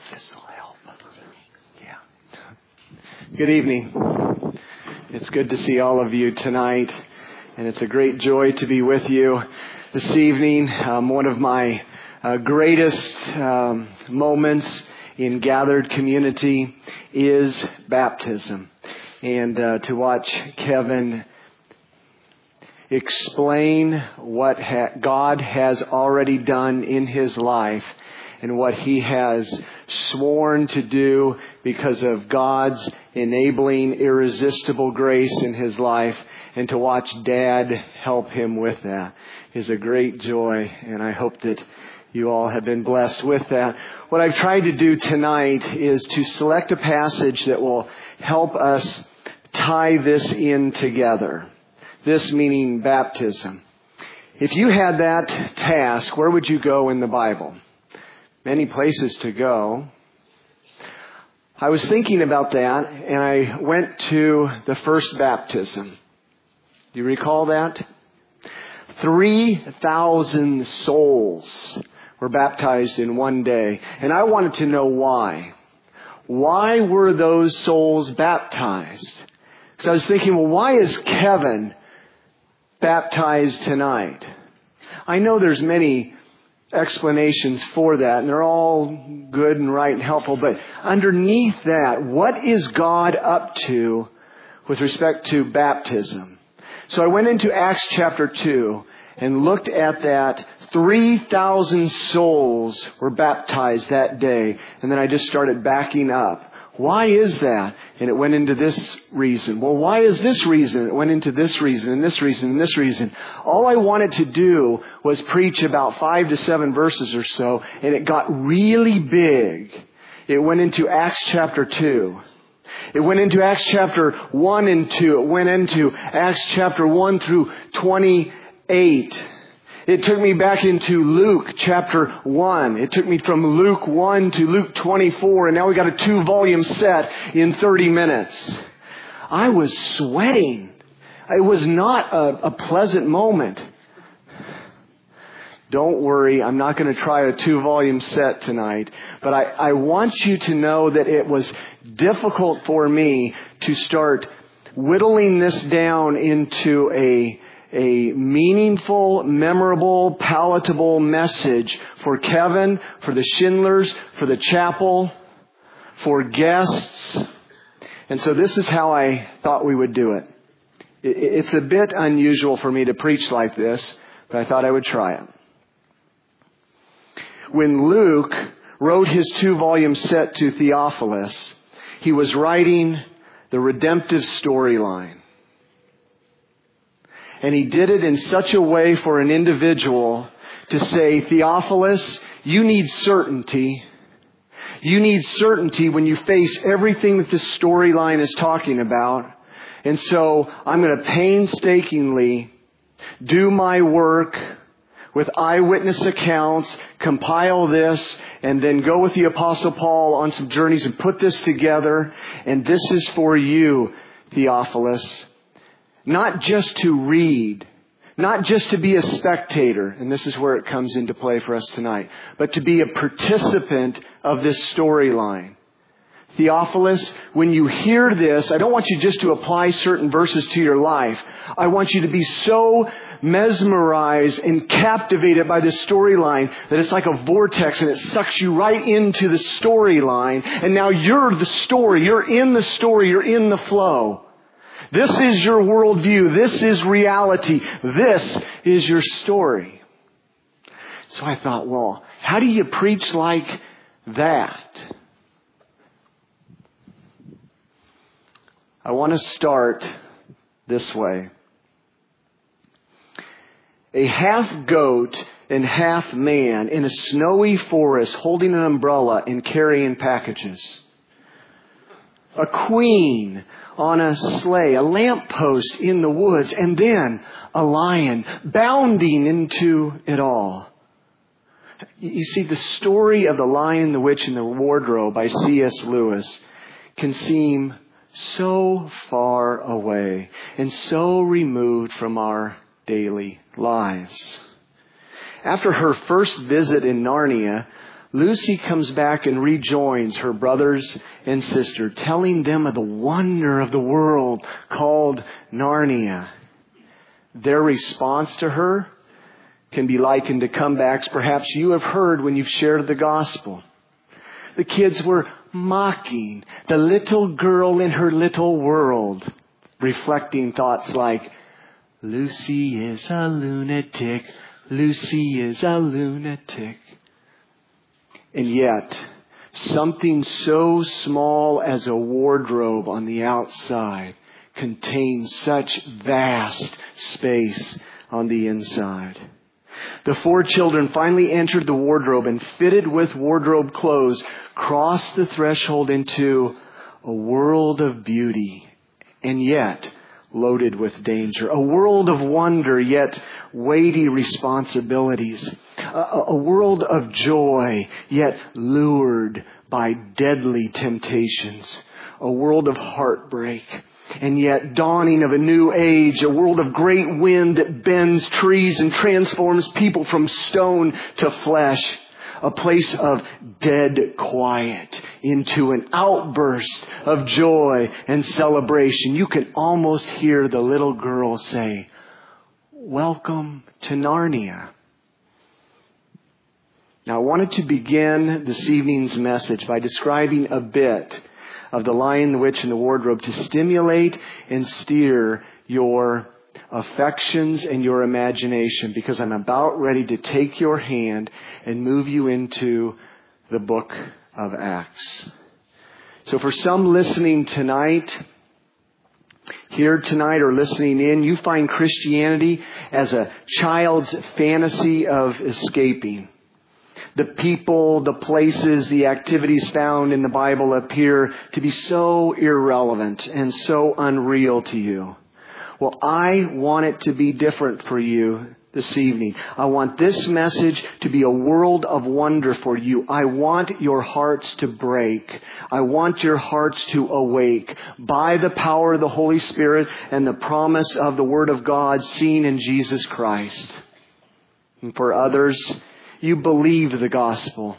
this will help. Yeah. Good evening. It's good to see all of you tonight, and it's a great joy to be with you this evening. One of my greatest moments in gathered community is baptism, and to watch Kevin explain what God has already done in his life and what he has sworn to do because of God's enabling, irresistible grace in his life, and to watch Dad help him with that is a great joy, and I hope that you all have been blessed with that. What I've tried to do tonight is to select a passage that will help us tie this in together. This meaning baptism. If you had that task, where would you go in the Bible? Many places to go. I was thinking about that, and I went to the first baptism. Do you recall that? 3,000 souls were baptized in one day. And I wanted to know why. Why were those souls baptized? Because I was thinking, well, why is Kevin baptized tonight? I know there's many explanations for that, and they're all good and right and helpful, but underneath that, what is God up to with respect to baptism? So I went into Acts chapter 2 and looked at that. 3,000 souls were baptized that day, and then I just started backing up. Why is that? And it went into this reason. Well, why is this reason? It went into this reason and this reason and this reason. All I wanted to do was preach about 5 to 7 verses or so, and it got really big. It went into Acts chapter 2. It went into Acts chapter 1 and 2. It went into Acts chapter 1 through 28. It took me back into Luke chapter 1. It took me from Luke 1 to Luke 24, and now we got a 2-volume set in 30 minutes. I was sweating. It was not a pleasant moment. Don't worry, I'm not going to try a 2-volume set tonight, but I want you to know that it was difficult for me to start whittling this down into a meaningful, memorable, palatable message for Kevin, for the Schindlers, for the chapel, for guests. And so this is how I thought we would do it. It's a bit unusual for me to preach like this, but I thought I would try it. When Luke wrote his 2-volume set to Theophilus, he was writing the redemptive storyline. And he did it in such a way for an individual to say, Theophilus, you need certainty. You need certainty when you face everything that this storyline is talking about. And so I'm going to painstakingly do my work with eyewitness accounts, compile this, and then go with the Apostle Paul on some journeys and put this together. And this is for you, Theophilus. Not just to read, not just to be a spectator, and this is where it comes into play for us tonight, but to be a participant of this storyline. Theophilus, when you hear this, I don't want you just to apply certain verses to your life. I want you to be so mesmerized and captivated by this storyline that it's like a vortex and it sucks you right into the storyline. And now you're the story. You're in the story. You're in the flow. This is your worldview. This is reality. This is your story. So I thought, well, how do you preach like that? I want to start this way. A half goat and half man in a snowy forest holding an umbrella and carrying packages. A queen on a sleigh, a lamppost in the woods, and then a lion bounding into it all. You see, the story of The Lion, the Witch, and the Wardrobe by C.S. Lewis can seem so far away and so removed from our daily lives. After her first visit in Narnia, Lucy comes back and rejoins her brothers and sister, telling them of the wonder of the world called Narnia. Their response to her can be likened to comebacks perhaps you have heard when you've shared the gospel. The kids were mocking the little girl in her little world, reflecting thoughts like, Lucy is a lunatic, Lucy is a lunatic. And yet, something so small as a wardrobe on the outside contains such vast space on the inside. The 4 children finally entered the wardrobe and, fitted with wardrobe clothes, crossed the threshold into a world of beauty and yet loaded with danger. A world of wonder, yet weighty responsibilities. A world of joy, yet lured by deadly temptations. A world of heartbreak, and yet dawning of a new age. A world of great wind that bends trees and transforms people from stone to flesh. A place of dead quiet into an outburst of joy and celebration. You can almost hear the little girl say, "Welcome to Narnia." Now, I wanted to begin this evening's message by describing a bit of The Lion, the Witch, and the Wardrobe to stimulate and steer your affections and your imagination, because I'm about ready to take your hand and move you into the book of Acts. So for some listening tonight, here tonight or listening in, you find Christianity as a child's fantasy of escaping. The people, the places, the activities found in the Bible appear to be so irrelevant and so unreal to you. Well, I want it to be different for you this evening. I want this message to be a world of wonder for you. I want your hearts to break. I want your hearts to awake by the power of the Holy Spirit and the promise of the Word of God seen in Jesus Christ. And for others, you believe the gospel,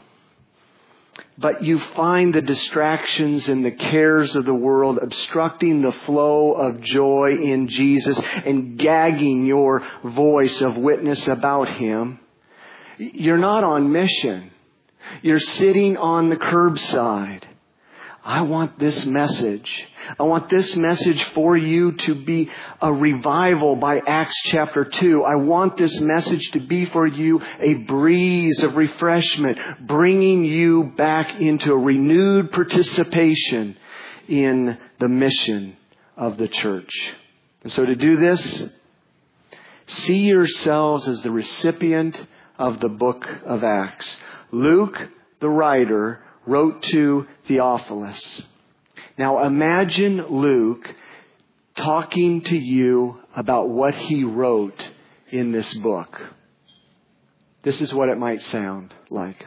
but you find the distractions and the cares of the world obstructing the flow of joy in Jesus and gagging your voice of witness about Him. You're not on mission. You're sitting on the curbside. I want this message. I want this message for you to be a revival by Acts chapter 2. I want this message to be for you a breeze of refreshment, bringing you back into a renewed participation in the mission of the church. And so to do this, see yourselves as the recipient of the book of Acts. Luke, the writer, wrote to Theophilus. Now imagine Luke talking to you about what he wrote in this book. This is what it might sound like.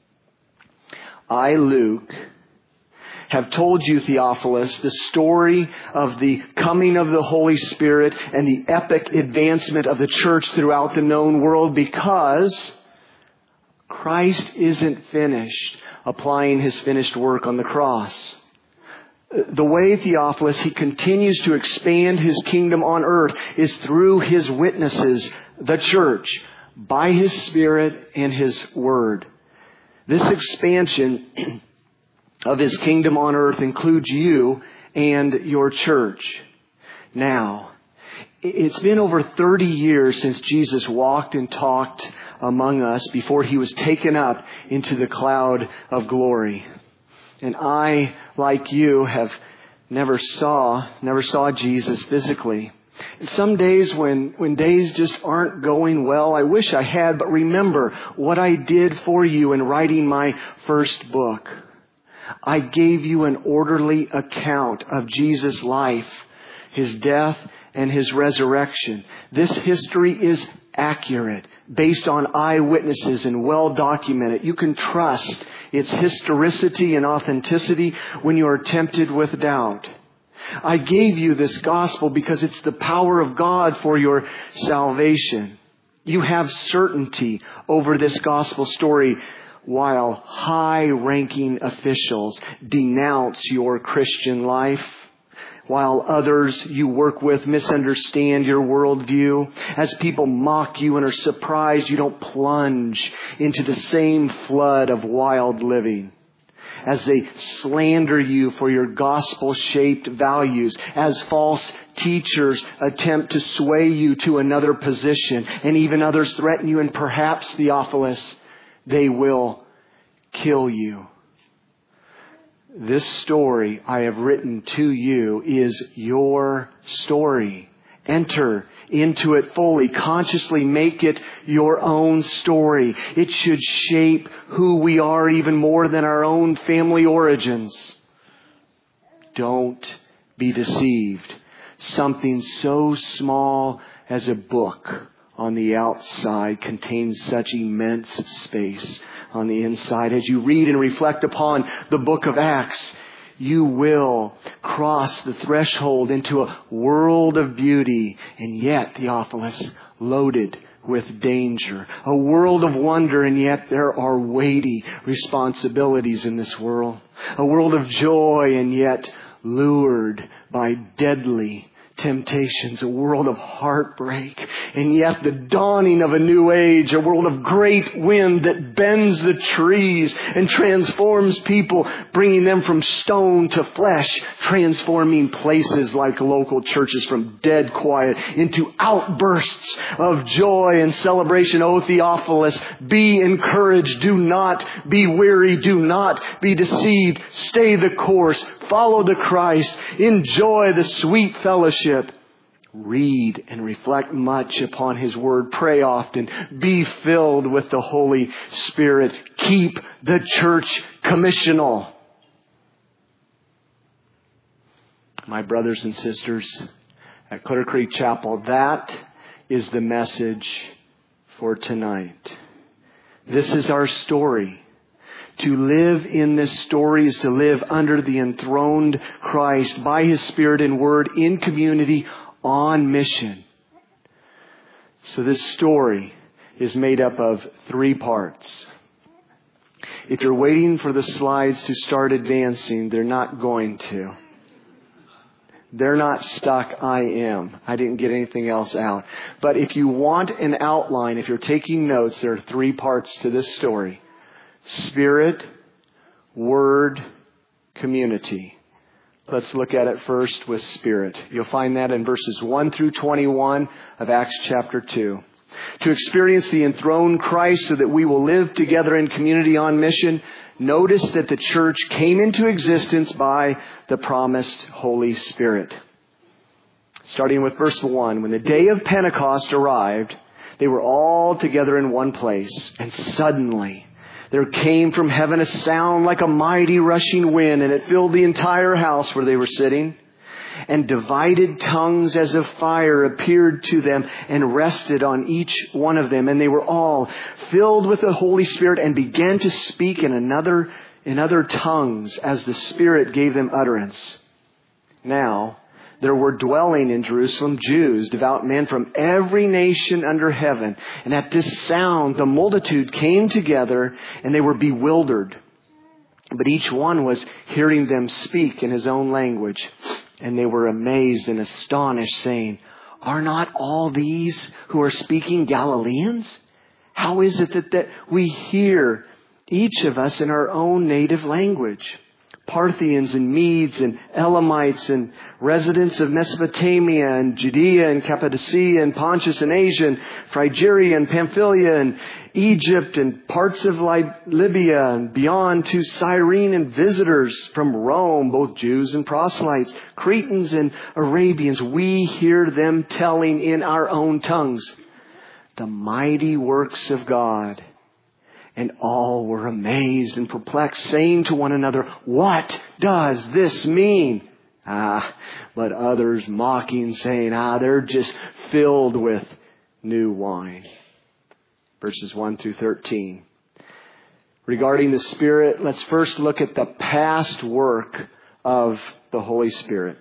I, Luke, have told you, Theophilus, the story of the coming of the Holy Spirit and the epic advancement of the church throughout the known world, because Christ isn't finished applying His finished work on the cross. The way, Theophilus, He continues to expand His kingdom on earth is through His witnesses, the church, by His Spirit and His Word. This expansion of His kingdom on earth includes you and your church. Now, it's been over 30 years since Jesus walked and talked among us before He was taken up into the cloud of glory. And I, like you, have never saw Jesus physically. And some days when days just aren't going well, I wish I had, but remember what I did for you in writing my first book. I gave you an orderly account of Jesus' life, His death, and His resurrection. This history is accurate, based on eyewitnesses and well documented. You can trust its historicity and authenticity when you are tempted with doubt. I gave you this gospel because it's the power of God for your salvation. You have certainty over this gospel story while high-ranking officials denounce your Christian life, while others you work with misunderstand your worldview, as people mock you and are surprised you don't plunge into the same flood of wild living, as they slander you for your gospel-shaped values, as false teachers attempt to sway you to another position, and even others threaten you, and perhaps, Theophilus, they will kill you. This story I have written to you is your story. Enter into it fully. Consciously make it your own story. It should shape who we are even more than our own family origins. Don't be deceived. Something so small as a book on the outside contains such immense space on the inside. As you read and reflect upon the book of Acts, you will cross the threshold into a world of beauty, and yet, Theophilus, loaded with danger. A world of wonder, and yet there are weighty responsibilities in this world. A world of joy, and yet lured by deadly temptations, a world of heartbreak, and yet the dawning of a new age, a world of great wind that bends the trees and transforms people, bringing them from stone to flesh, transforming places like local churches from dead quiet into outbursts of joy and celebration. O Theophilus, be encouraged. Do not be weary. Do not be deceived. Stay the course. Follow the Christ. Enjoy the sweet fellowship. Read and reflect much upon His Word. Pray often. Be filled with the Holy Spirit. Keep the church commissional. My brothers and sisters at Clear Creek Chapel, that is the message for tonight. This is our story. To live in this story is to live under the enthroned Christ by His Spirit and Word in community on mission. So this story is made up of 3 parts. If you're waiting for the slides to start advancing, they're not going to. They're not stuck. I am. I didn't get anything else out. But if you want an outline, if you're taking notes, there are 3 parts to this story. Spirit, Word, community. Let's look at it first with Spirit. You'll find that in verses 1 through 21 of Acts chapter 2. To experience the enthroned Christ so that we will live together in community on mission, notice that the church came into existence by the promised Holy Spirit. Starting with verse 1, when the day of Pentecost arrived, they were all together in one place, and suddenly there came from heaven a sound like a mighty rushing wind, and it filled the entire house where they were sitting. And divided tongues as of fire appeared to them and rested on each one of them. And they were all filled with the Holy Spirit and began to speak in other tongues as the Spirit gave them utterance. Now there were dwelling in Jerusalem Jews, devout men from every nation under heaven. And at this sound, the multitude came together and they were bewildered. But each one was hearing them speak in his own language. And they were amazed and astonished, saying, "Are not all these who are speaking Galileans? How is it that we hear each of us in our own native language? Parthians and Medes and Elamites and residents of Mesopotamia and Judea and Cappadocia and Pontus and Asia and Phrygia and Pamphylia and Egypt and parts of Libya and beyond to Cyrene, and visitors from Rome, both Jews and proselytes, Cretans and Arabians. We hear them telling in our own tongues the mighty works of God." And all were amazed and perplexed, saying to one another, "What does this mean?" But others mocking, saying, they're just filled with new wine. Verses 1 through 13. Regarding the Spirit, let's first look at the past work of the Holy Spirit.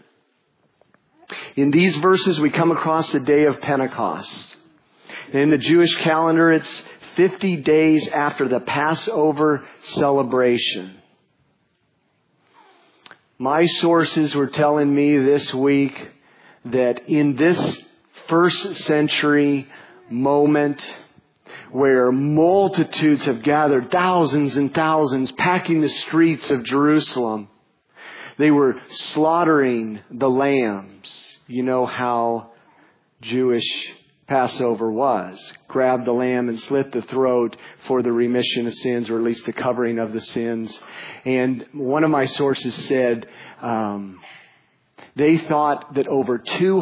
In these verses, we come across the day of Pentecost. In the Jewish calendar, it's 50 days after the Passover celebration. My sources were telling me this week that in this first century moment where multitudes have gathered, thousands and thousands, packing the streets of Jerusalem, they were slaughtering the lambs. You know how Jewish Passover was. Grab the lamb and slit the throat for the remission of sins, or at least the covering of the sins. And one of my sources said they thought that over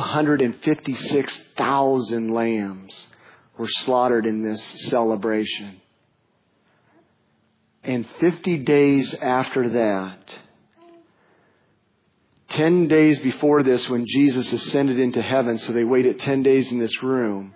256,000 lambs were slaughtered in this celebration. And 50 days after that, 10 days before this, when Jesus ascended into heaven, so they waited 10 days in this room,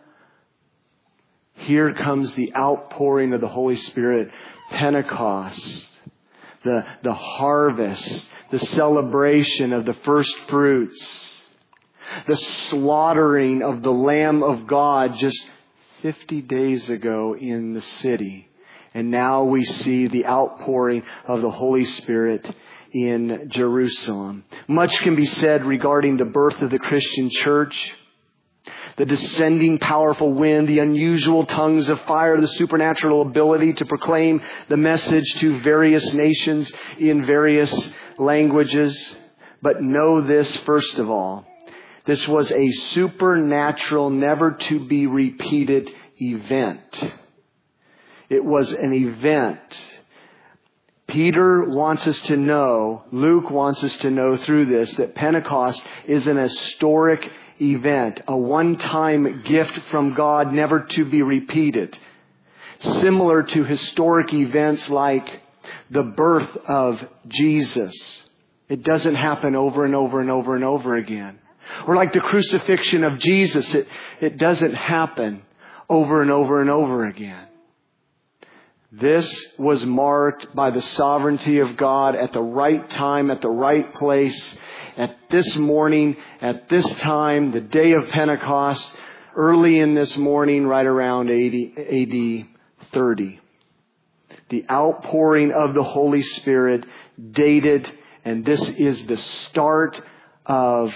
here comes the outpouring of the Holy Spirit, Pentecost, the harvest, the celebration of the first fruits, the slaughtering of the Lamb of God just 50 days ago in the city. And now we see the outpouring of the Holy Spirit in Jerusalem. Much can be said regarding the birth of the Christian church. The descending powerful wind, the unusual tongues of fire, the supernatural ability to proclaim the message to various nations in various languages. But know this first of all. This was a supernatural, never to be repeated event. It was an event. Peter wants us to know, Luke wants us to know through this, that Pentecost is an historic event, a one-time gift from God, never to be repeated. Similar to historic events like the birth of Jesus. It doesn't happen over and over and over and over again. Or like the crucifixion of Jesus, it doesn't happen over and over and over again. This was marked by the sovereignty of God at the right time, at the right place, at this morning, at this time, the day of Pentecost, early in this morning, right around AD 30. The outpouring of the Holy Spirit dated, and this is the start of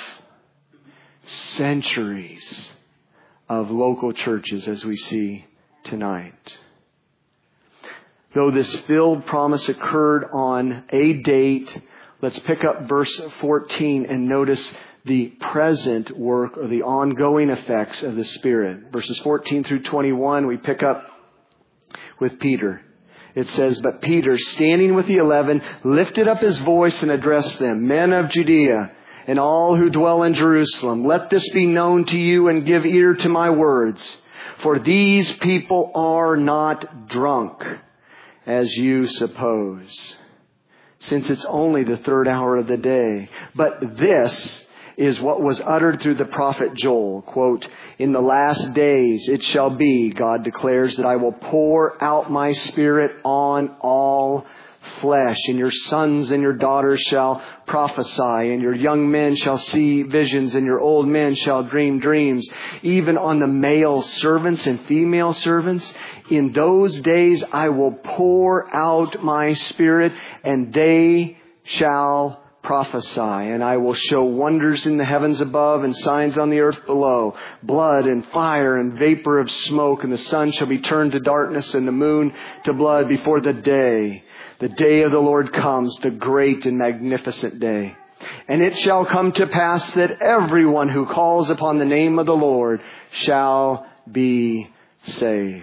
centuries of local churches as we see tonight. Though this filled promise occurred on a date, let's pick up verse 14 and notice the present work or the ongoing effects of the Spirit. Verses 14 through 21, we pick up with Peter. It says, "But Peter, standing with the 11, lifted up his voice and addressed them, 'Men of Judea, and all who dwell in Jerusalem, let this be known to you and give ear to my words. For these people are not drunk, as you suppose, since it's only the third hour of the day. But this is what was uttered through the prophet Joel. Quote, in the last days it shall be, God declares, that I will pour out my Spirit on all flesh, and your sons and your daughters shall prophesy, and your young men shall see visions, and your old men shall dream dreams, even on the male servants and female servants. In those days I will pour out my Spirit, and they shall prophesy, and I will show wonders in the heavens above and signs on the earth below, blood and fire and vapor of smoke, and the sun shall be turned to darkness and the moon to blood before the day of the Lord comes, the great and magnificent day. And it shall come to pass that everyone who calls upon the name of the Lord shall be saved."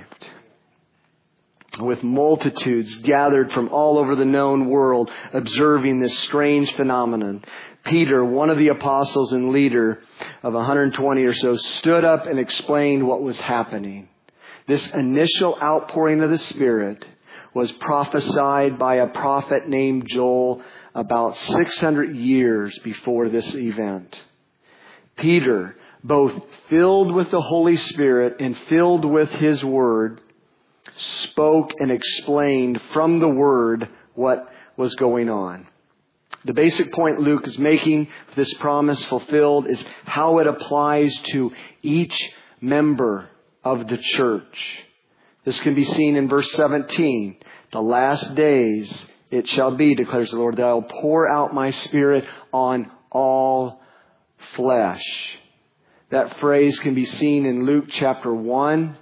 With multitudes gathered from all over the known world observing this strange phenomenon, Peter, one of the apostles and leader of 120 or so, stood up and explained what was happening. This initial outpouring of the Spirit was prophesied by a prophet named Joel about 600 years before this event. Peter, both filled with the Holy Spirit and filled with His Word, spoke and explained from the Word what was going on. The basic point Luke is making, this promise fulfilled, is how it applies to each member of the church. This can be seen in verse 17. The last days it shall be, declares the Lord, that I will pour out my Spirit on all flesh. That phrase can be seen in Luke chapter 1.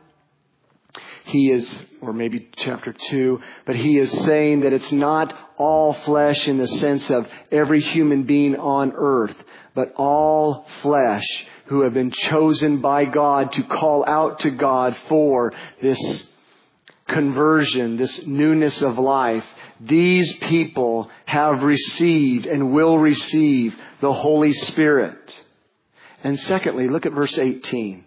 He is, or maybe chapter 2, but he is saying that it's not all flesh in the sense of every human being on earth, but all flesh who have been chosen by God to call out to God for this conversion, this newness of life. These people have received and will receive the Holy Spirit. And secondly, look at verse 18.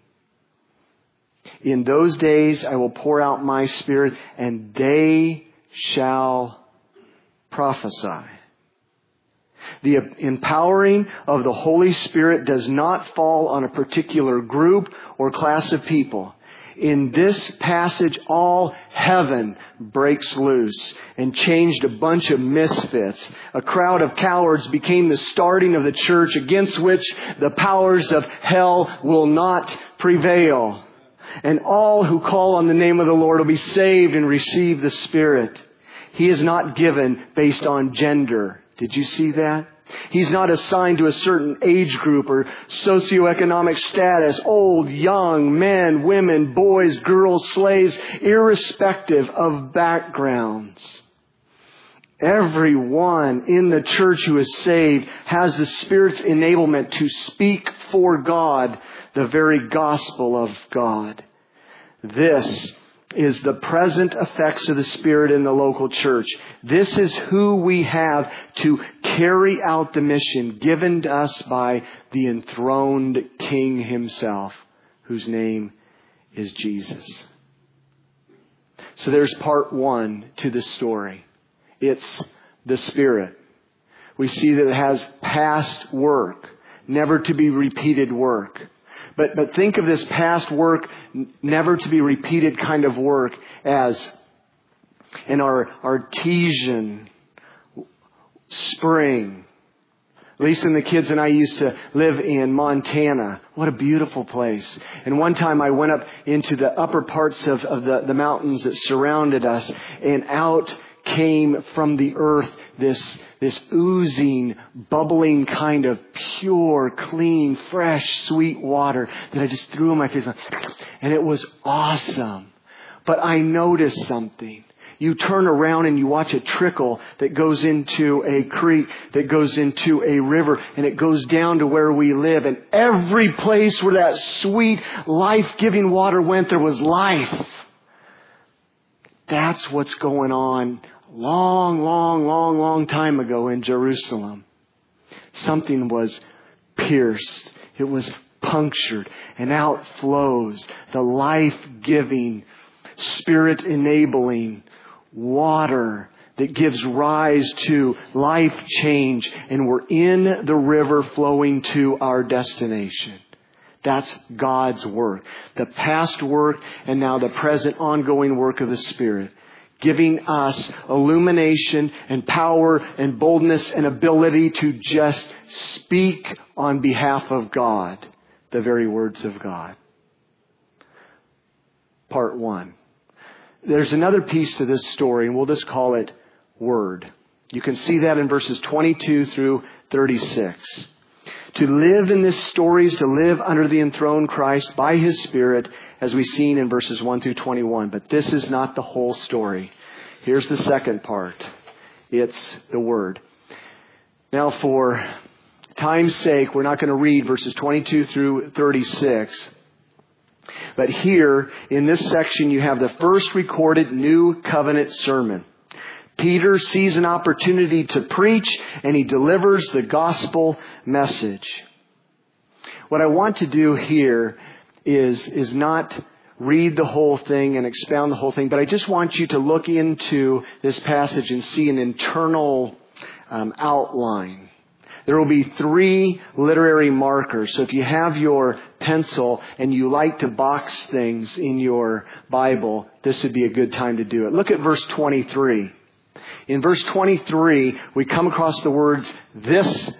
In those days I will pour out my Spirit, and they shall prophesy. The empowering of the Holy Spirit does not fall on a particular group or class of people. In this passage, all heaven breaks loose and changed a bunch of misfits. A crowd of cowards became the starting of the church against which the powers of hell will not prevail. And all who call on the name of the Lord will be saved and receive the Spirit. He is not given based on gender. Did you see that? He's not assigned to a certain age group or socioeconomic status. Old, young, men, women, boys, girls, slaves, irrespective of backgrounds. Everyone in the church who is saved has the Spirit's enablement to speak for God, the very gospel of God. This is the present effects of the Spirit in the local church. This is who we have to carry out the mission given to us by the enthroned King himself, whose name is Jesus. So there's part one to this story. It's the Spirit. We see that it has past work, never to be repeated work. But think of this past work, never to be repeated kind of work as an artesian spring. Lisa and the kids and I used to live in Montana. What a beautiful place. And one time I went up into the upper parts of the mountains that surrounded us, and out came from the earth this oozing, bubbling kind of pure, clean, fresh, sweet water that I just threw in my face. And it was awesome. But I noticed something. You turn around and you watch a trickle that goes into a creek, that goes into a river, and it goes down to where we live. And every place where that sweet, life-giving water went, there was life. That's what's going on long time ago in Jerusalem. Something was pierced. It was punctured. And out flows the life-giving, Spirit-enabling water that gives rise to life change. And we're in the river flowing to our destination. That's God's work. The past work and now the present ongoing work of the Spirit. Giving us illumination and power and boldness and ability to just speak on behalf of God, the very words of God. Part one. There's another piece to this story, and we'll just call it Word. You can see that in verses 22 through 36. To live in this story is to live under the enthroned Christ by His Spirit, as we've seen in verses 1 through 21. But this is not the whole story. Here's the second part. It's the Word. Now, for time's sake, we're not going to read verses 22 through 36. But here, in this section, you have the first recorded New Covenant sermon. Peter sees an opportunity to preach, and he delivers the gospel message. What I want to do here is not read the whole thing and expound the whole thing, but I just want you to look into this passage and see an internal outline. There will be 3 literary markers. So if you have your pencil and you like to box things in your Bible, this would be a good time to do it. Look at verse 23. In verse 23, we come across the words, this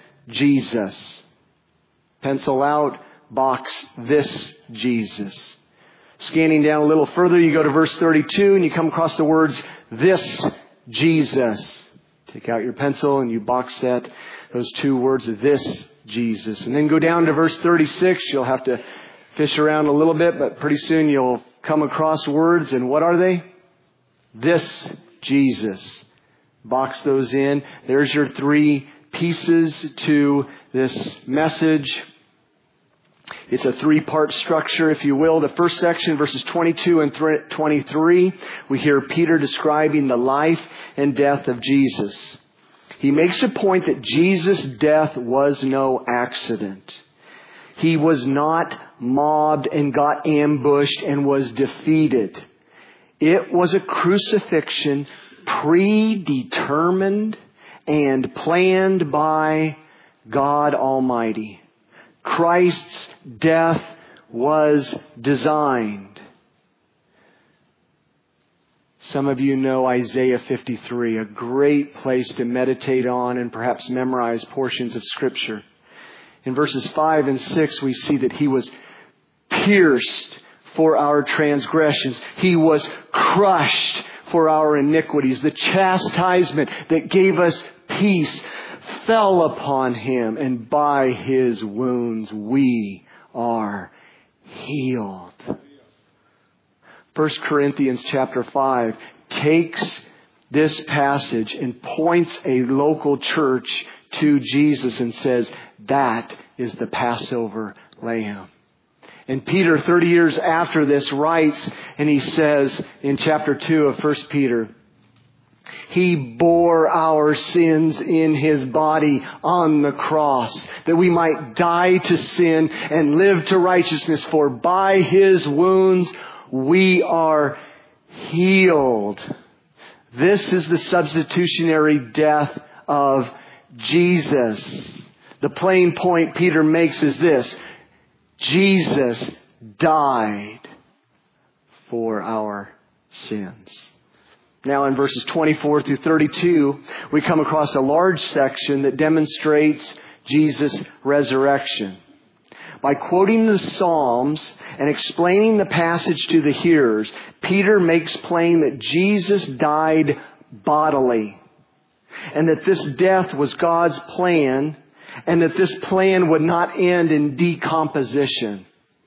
Jesus. Pencil out, box, this Jesus. Scanning down a little further, you go to verse 32 and you come across the words, this Jesus. Take out your pencil and you box set those two words, this Jesus. And then go down to verse 36. You'll have to fish around a little bit, but pretty soon you'll come across words. And what are they? This Jesus. Box those in. There's your three pieces to this message. It's a three-part structure, if you will. The first section, verses 22 and 23, we hear Peter describing the life and death of Jesus. He makes a point that Jesus' death was no accident. He was not mobbed and got ambushed and was defeated. It was a crucifixion predetermined and planned by God Almighty. Christ's death was designed. Some of you know Isaiah 53, a great place to meditate on and perhaps memorize portions of Scripture. In verses 5 and 6, we see that He was pierced for our transgressions. He was crushed for our iniquities. The chastisement that gave us peace fell upon Him, and by His wounds we are healed. 1 Corinthians chapter 5 takes this passage and points a local church to Jesus and says, that is the Passover Lamb. And Peter, 30 years after this, writes, and he says in chapter 2 of 1 Peter, He bore our sins in His body on the cross, that we might die to sin and live to righteousness. For by His wounds we are healed. This is the substitutionary death of Jesus. The plain point Peter makes is this: Jesus died for our sins. Now in verses 24 through 32, we come across a large section that demonstrates Jesus' resurrection. By quoting the Psalms and explaining the passage to the hearers, Peter makes plain that Jesus died bodily, and that this death was God's plan, and that this plan would not end in decomposition.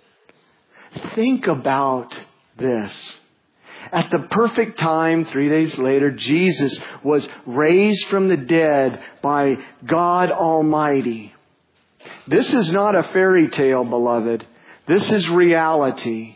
Think about this. At the perfect time, 3 days later, Jesus was raised from the dead by God Almighty. This is not a fairy tale, beloved. This is reality.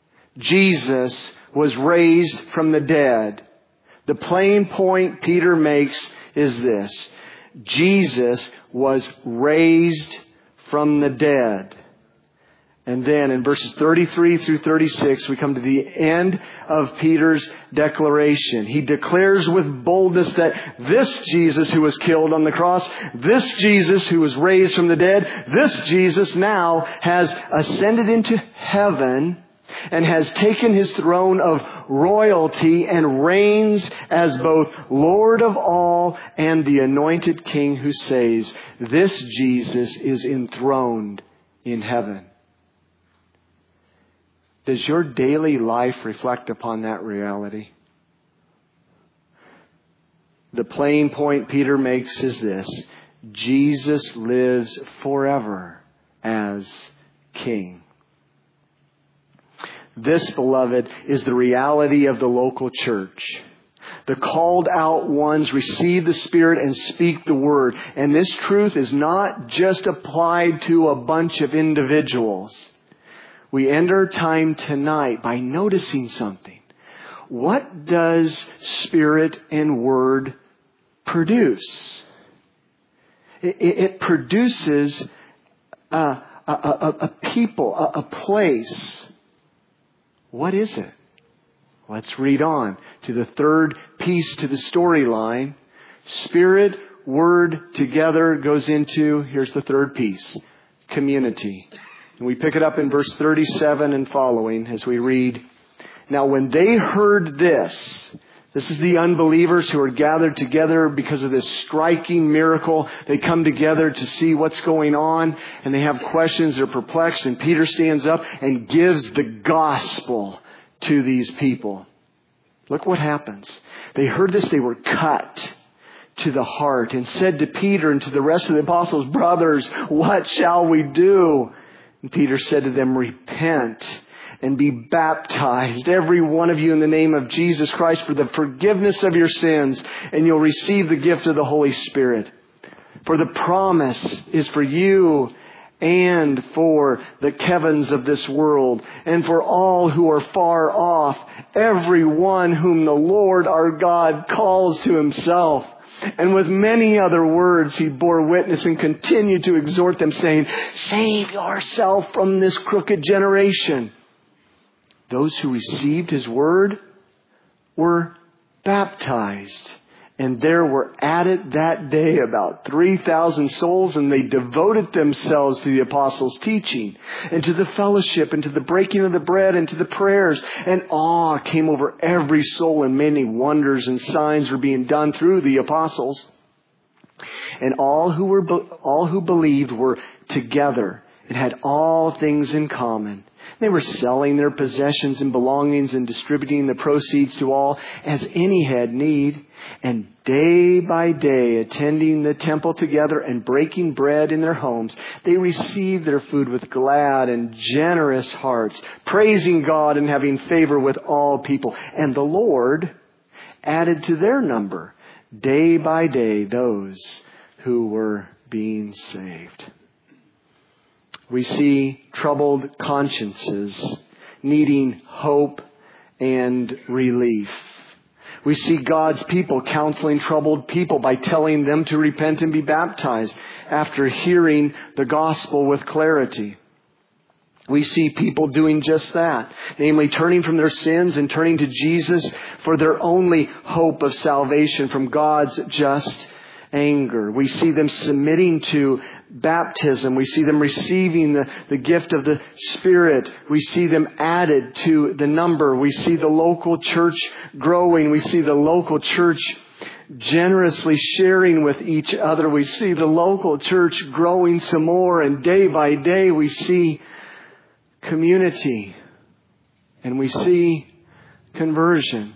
Jesus was raised from the dead. The plain point Peter makes is this: Jesus was raised from the dead. And then in verses 33 through 36, we come to the end of Peter's declaration. He declares with boldness that this Jesus who was killed on the cross, this Jesus who was raised from the dead, this Jesus now has ascended into heaven and has taken His throne of royalty and reigns as both Lord of all and the anointed King who saves. This Jesus is enthroned in heaven. Does your daily life reflect upon that reality? The plain point Peter makes is this: Jesus lives forever as King. This, beloved, is the reality of the local church. The called out ones receive the Spirit and speak the Word. And this truth is not just applied to a bunch of individuals. We end our time tonight by noticing something. What does Spirit and Word produce? It produces a people, a place. What is it? Let's read on to the third piece to the storyline. Spirit, Word together goes into, here's the third piece, community. And we pick it up in verse 37 and following as we read, Now when they heard this, This is the unbelievers who are gathered together because of this striking miracle. They come together to see what's going on, and they have questions. They're perplexed, and Peter stands up and gives the gospel to these people. Look what happens. They heard this. They were cut to the heart and said to Peter and to the rest of the apostles, "Brothers, what shall we do?" And Peter said to them, "Repent and be baptized, every one of you, in the name of Jesus Christ for the forgiveness of your sins, and you'll receive the gift of the Holy Spirit. For the promise is for you and for the Kevins of this world, and for all who are far off, every one whom the Lord our God calls to himself." And with many other words he bore witness and continued to exhort them, saying, "Save yourself from this crooked generation." Those who received his word were baptized. And there were added that day about 3,000 souls, and they devoted themselves to the apostles' teaching, and to the fellowship, and to the breaking of the bread, and to the prayers. And awe came over every soul, and many wonders and signs were being done through the apostles. And all who believed were together and had all things in common. They were selling their possessions and belongings and distributing the proceeds to all as any had need. And day by day, attending the temple together and breaking bread in their homes, they received their food with glad and generous hearts, praising God and having favor with all people. And the Lord added to their number day by day those who were being saved. We see troubled consciences needing hope and relief. We see God's people counseling troubled people by telling them to repent and be baptized after hearing the gospel with clarity. We see people doing just that, namely turning from their sins and turning to Jesus for their only hope of salvation from God's just anger. We see them submitting to baptism. We see them receiving the gift of the Spirit. We see them added to the number. We see the local church growing. We see the local church generously sharing with each other. We see the local church growing some more. And day by day we see community. And we see conversion.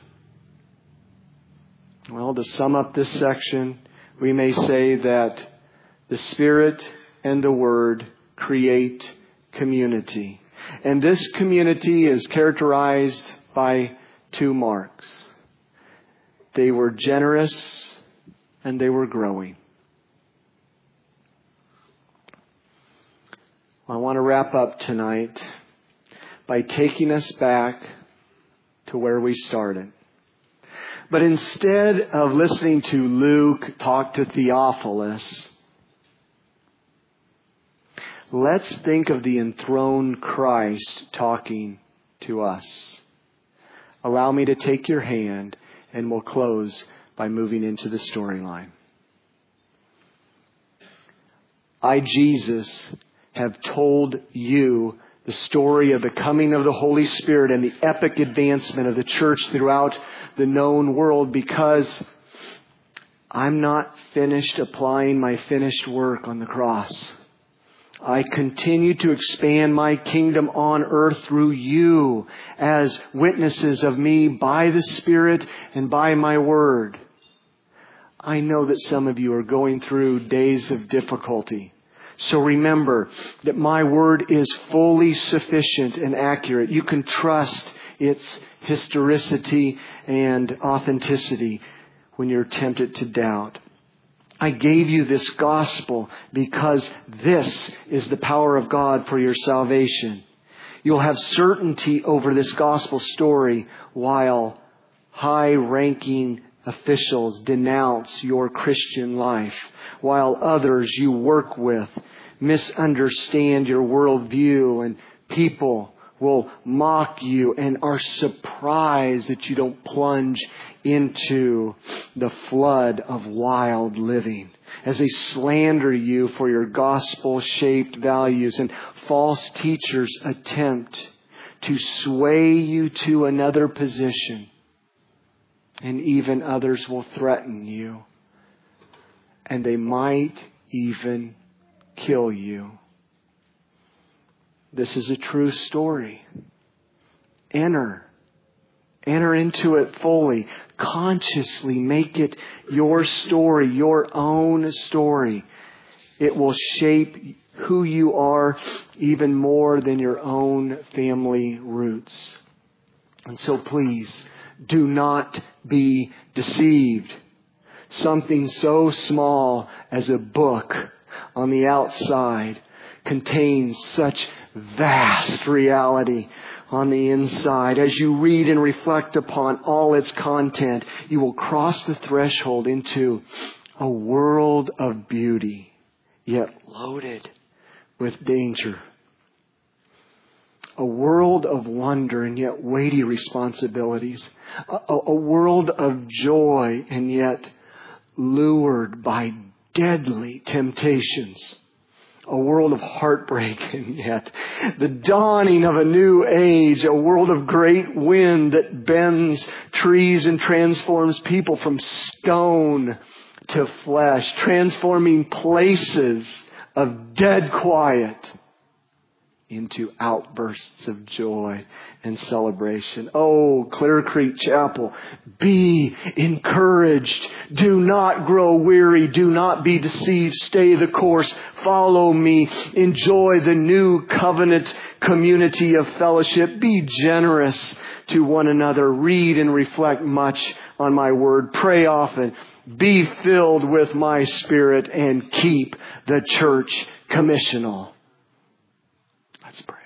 Well, to sum up this section, we may say that the Spirit and the Word create community. And this community is characterized by two marks. They were generous and they were growing. I want to wrap up tonight by taking us back to where we started. But instead of listening to Luke talk to Theophilus, let's think of the enthroned Christ talking to us. Allow me to take your hand, and we'll close by moving into the storyline. I, Jesus, have told you the story of the coming of the Holy Spirit and the epic advancement of the church throughout the known world because I'm not finished applying my finished work on the cross. I continue to expand my kingdom on earth through you as witnesses of me by the Spirit and by my word. I know that some of you are going through days of difficulty. So remember that my word is fully sufficient and accurate. You can trust its historicity and authenticity when you're tempted to doubt. I gave you this gospel because this is the power of God for your salvation. You'll have certainty over this gospel story while high-ranking officials denounce your Christian life, while others you work with misunderstand your worldview, and people will mock you and are surprised that you don't plunge into the flood of wild living as they slander you for your gospel-shaped values, and false teachers attempt to sway you to another position. And even others will threaten you. And they might even kill you. This is a true story. Enter into it fully. Consciously make it your story, your own story. It will shape who you are even more than your own family roots. And so please, do not be deceived. Something so small as a book on the outside contains such vast reality on the inside. As you read and reflect upon all its content, you will cross the threshold into a world of beauty, yet loaded with danger. A world of wonder and yet weighty responsibilities. A world of joy and yet lured by deadly temptations. A world of heartbreak and yet the dawning of a new age. A world of great wind that bends trees and transforms people from stone to flesh. Transforming places of dead quiet into outbursts of joy and celebration. Oh, Clear Creek Chapel, be encouraged. Do not grow weary. Do not be deceived. Stay the course. Follow me. Enjoy the new covenant community of fellowship. Be generous to one another. Read and reflect much on my word. Pray often. Be filled with my Spirit and keep the church commissional. Let's pray.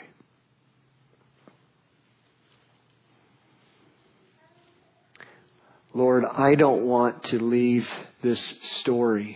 Lord, I don't want to leave this story.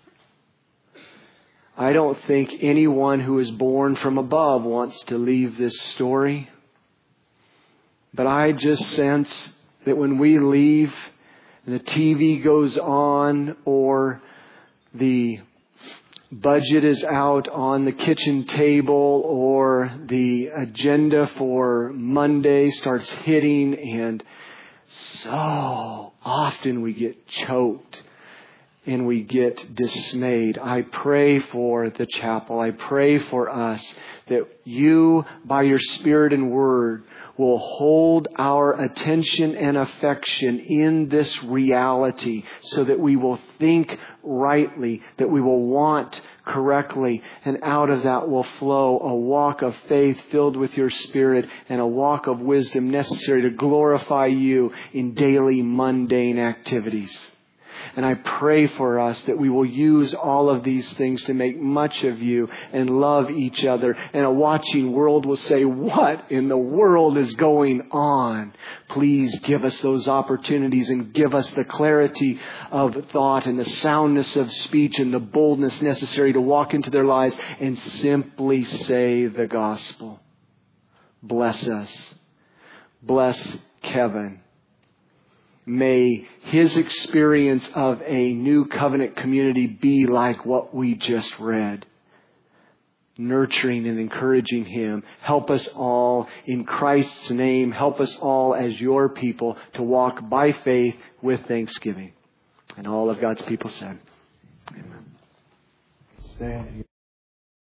I don't think anyone who is born from above wants to leave this story. But I just sense that when we leave and the TV goes on or the budget is out on the kitchen table or the agenda for Monday starts hitting, and so often we get choked and we get dismayed. I pray for the chapel. I pray for us that you, by your Spirit and Word, will hold our attention and affection in this reality so that we will think rightly, that we will want correctly, and out of that will flow a walk of faith filled with your Spirit and a walk of wisdom necessary to glorify you in daily mundane activities. And I pray for us that we will use all of these things to make much of you and love each other. And a watching world will say, what in the world is going on? Please give us those opportunities and give us the clarity of thought and the soundness of speech and the boldness necessary to walk into their lives and simply say the gospel. Bless us. Bless Kevin. May his experience of a new covenant community be like what we just read. Nurturing and encouraging him. Help us all in Christ's name. Help us all as your people to walk by faith with thanksgiving. And all of God's people said, Amen. Stand here.